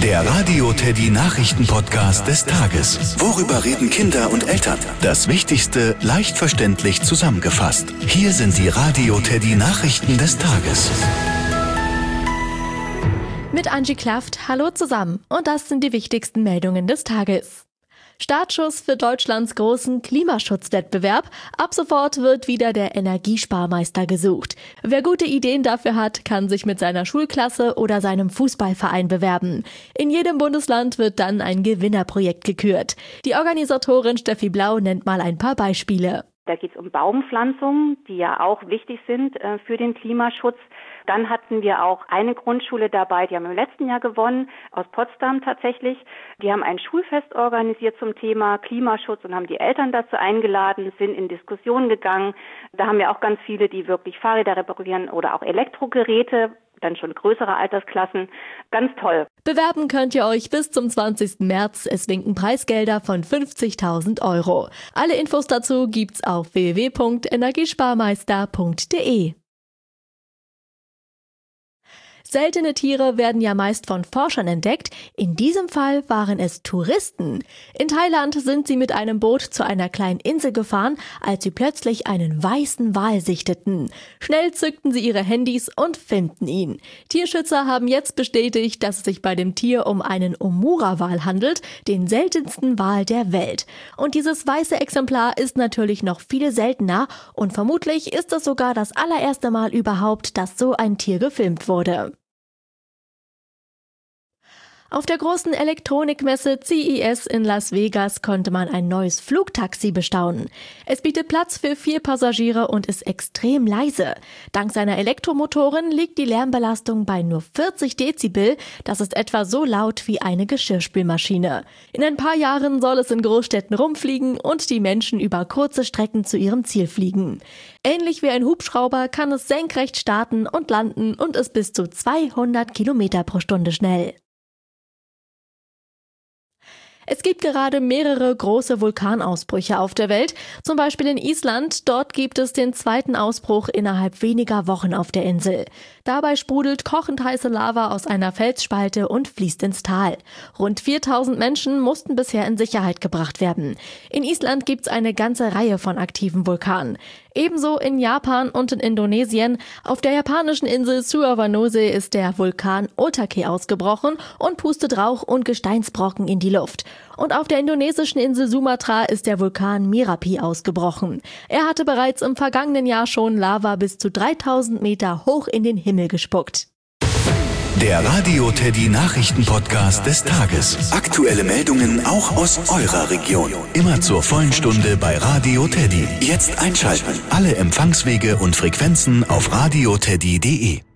Der Radio Teddy Nachrichten-Podcast des Tages. Worüber reden Kinder und Eltern? Das Wichtigste leicht verständlich zusammengefasst. Hier sind die Radio Teddy Nachrichten des Tages. Mit Angie Klaft, hallo zusammen. Und das sind die wichtigsten Meldungen des Tages. Startschuss für Deutschlands großen Klimaschutzwettbewerb. Ab sofort wird wieder der Energiesparmeister gesucht. Wer gute Ideen dafür hat, kann sich mit seiner Schulklasse oder seinem Fußballverein bewerben. In jedem Bundesland wird dann ein Gewinnerprojekt gekürt. Die Organisatorin Steffi Blau nennt mal ein paar Beispiele. Da geht es um Baumpflanzungen, die ja auch wichtig sind für den Klimaschutz. Dann hatten wir auch eine Grundschule dabei, die haben im letzten Jahr gewonnen, aus Potsdam tatsächlich. Die haben ein Schulfest organisiert zum Thema Klimaschutz und haben die Eltern dazu eingeladen, sind in Diskussionen gegangen. Da haben wir auch ganz viele, die wirklich Fahrräder reparieren oder auch Elektrogeräte, dann schon größere Altersklassen. Ganz toll. Bewerben könnt ihr euch bis zum 20. März. Es winken Preisgelder von 50.000 €. Alle Infos dazu gibt's auf www.energiesparmeister.de. Seltene Tiere werden ja meist von Forschern entdeckt. In diesem Fall waren es Touristen. In Thailand sind sie mit einem Boot zu einer kleinen Insel gefahren, als sie plötzlich einen weißen Wal sichteten. Schnell zückten sie ihre Handys und filmten ihn. Tierschützer haben jetzt bestätigt, dass es sich bei dem Tier um einen Omura-Wal handelt, den seltensten Wal der Welt. Und dieses weiße Exemplar ist natürlich noch viel seltener und vermutlich ist es sogar das allererste Mal überhaupt, dass so ein Tier gefilmt wurde. Auf der großen Elektronikmesse CES in Las Vegas konnte man ein neues Flugtaxi bestaunen. Es bietet Platz für 4 Passagiere und ist extrem leise. Dank seiner Elektromotoren liegt die Lärmbelastung bei nur 40 Dezibel. Das ist etwa so laut wie eine Geschirrspülmaschine. In ein paar Jahren soll es in Großstädten rumfliegen und die Menschen über kurze Strecken zu ihrem Ziel fliegen. Ähnlich wie ein Hubschrauber kann es senkrecht starten und landen und ist bis zu 200 Kilometer pro Stunde schnell. Es gibt gerade mehrere große Vulkanausbrüche auf der Welt, zum Beispiel in Island. Dort gibt es den zweiten Ausbruch innerhalb weniger Wochen auf der Insel. Dabei sprudelt kochend heiße Lava aus einer Felsspalte und fließt ins Tal. Rund 4.000 Menschen mussten bisher in Sicherheit gebracht werden. In Island gibt es eine ganze Reihe von aktiven Vulkanen. Ebenso in Japan und in Indonesien. Auf der japanischen Insel Sulawesi ist der Vulkan Otake ausgebrochen und pustet Rauch und Gesteinsbrocken in die Luft. Und auf der indonesischen Insel Sumatra ist der Vulkan Merapi ausgebrochen. Er hatte bereits im vergangenen Jahr schon Lava bis zu 3.000 Meter hoch in den Himmel gespuckt. Der Radio Teddy Nachrichten-Podcast des Tages. Aktuelle Meldungen auch aus eurer Region. Immer zur vollen Stunde bei Radio Teddy. Jetzt einschalten. Alle Empfangswege und Frequenzen auf radioteddy.de.